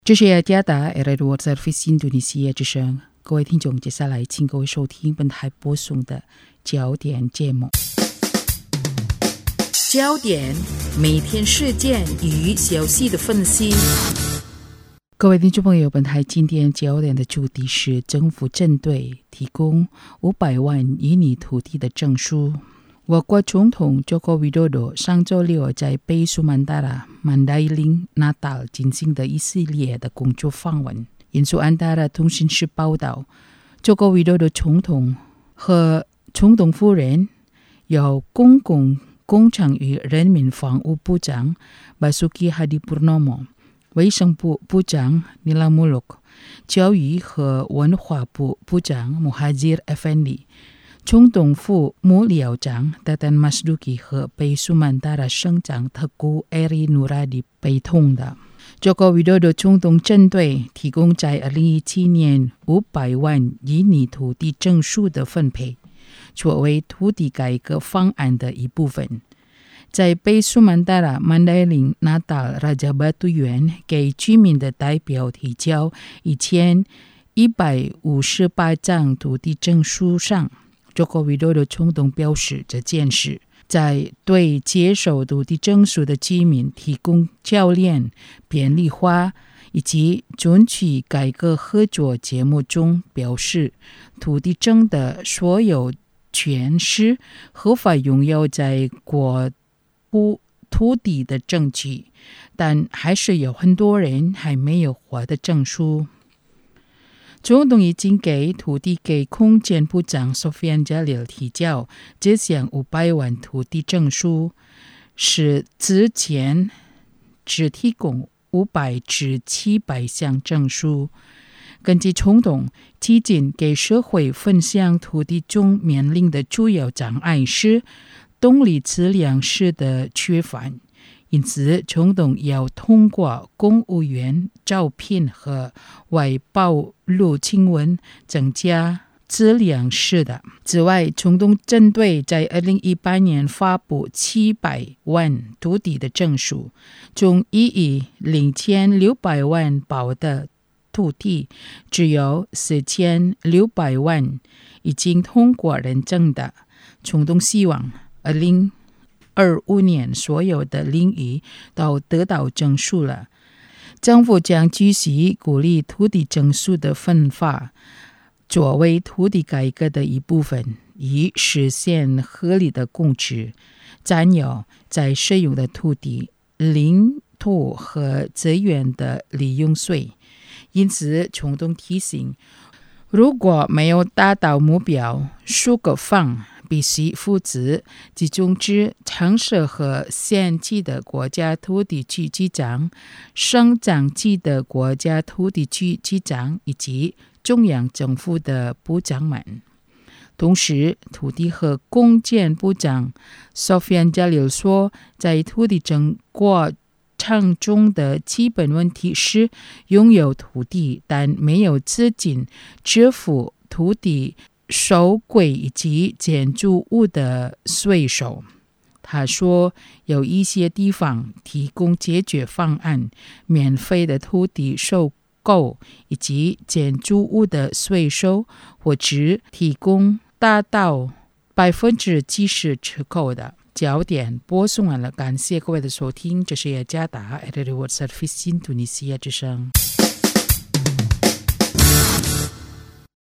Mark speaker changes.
Speaker 1: 这是雅加达 Edward Service Indonesia 之声，各位听众，接下来请各位收听本台播送的焦点节目。焦点，每天事件与消息的分析。各位听众朋友，本台今天焦点的主题是政府针对提供500万虚拟土地的证书。我国总统 Joko Widodo 上周六在北苏曼达拉 Mandailing Natal 进行的一系列的工作访问。引述安达拉通讯社报道， Joko Widodo 总统和总统夫人由公共工程与人民房屋部长 Basuki Hadipurnomo、 卫生部部长 Nila Muluk、 教育和文化部部长 Muhajir Effendi、总统府幕僚长 Teten Mas Duki 和北苏曼达拉省长 Teguh Eri Nuradi 陪同的。 Joko Widodo 总统针对提供在2017年500万虚拟土地证书的分配，作为土地改革方案的一部分，在北苏曼达拉 Mandailing Natal Raja Batu 园给居民的代表提交1158张土地证书上，Joko Widodo 总统表示，这件事在对接受土地证书的居民提供教练、便利化以及争取改革合作节目中表示，土地证的所有权是合法拥有在国土地的证据，但还是有很多人还没有获得证书。总统已经给土地给空间部长 Sophian Jalil 提交这项500万土地证书，是之前只提供500至700项证书。根据总统，基金给社会分享土地中面临的主要障碍是动力资粮食的缺乏，因此总统要通过公务员招聘和外包入请文增加资粮食的。此外，总统针对在2018年发布700万土地的证书中，1亿0600万包的土地，只有4600万已经通过认证的。总统希望2025年所有的领域都得到证书了。政府将继续鼓励土地证书的分发，作为土地改革的一部分，以实现合理的供给，占有在使用的土地、领土和资源的利用税。因此，总统提醒，如果没有达到目标，各个方必须负责，集中至城市和县级的国家土地局局长、省长级的国家土地局局长以及中央政府的部长们。同时，土地和公建部长 Sophian Jalil 说，在土地证过程中的基本问题是拥有土地，但没有资金支付土地收归以及建筑物的税收。他说，有一些地方提供解决方案，免费的土地收购以及建筑物的税收，或者提供达到70%折扣的。焦点播送完了，感谢各位的收听，这是雅加达 Edward Service Indonesia 之声。